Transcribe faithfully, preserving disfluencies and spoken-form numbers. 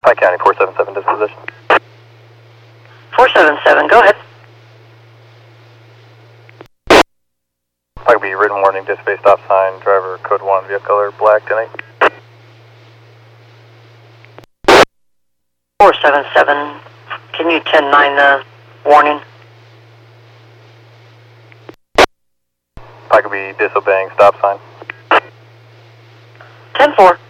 Pike County, four seven seven disposition. four seven seven, go ahead. Pike B, written warning, display stop sign, driver code one, vehicle color black, tonight. four seven seven, can you ten nine the warning? Pike B, disobeying stop sign. ten four.